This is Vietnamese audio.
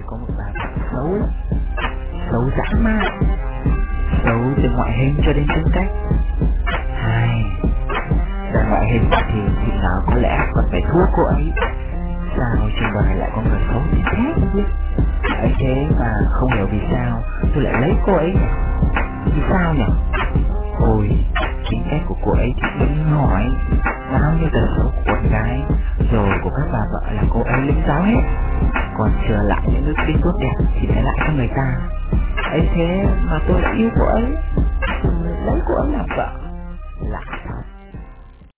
ấy có một bà vợ xấu lắm, xấu dã man, xấu từ ngoại hình cho đến tính cách. Hai, về ngoại hình thì nào có lẽ còn phải thua cô ấy. Sao trên đời lại có người xấu như thế không biết. Ấy thế mà không hiểu vì sao tôi lại lấy cô ấy nhỉ? Vì sao nhỉ? Ôi, tính cách của cô ấy thì đừng hỏi, bao nhiêu tật xấu của con gái rồi của các bà vợ là cô ấy lĩnh giáo hết, còn trở lại những đức tính tốt đẹp thì để lại cho người ta. Ấy thế mà tôi lại yêu cô ấy, lấy cô ấy làm vợ, lạ.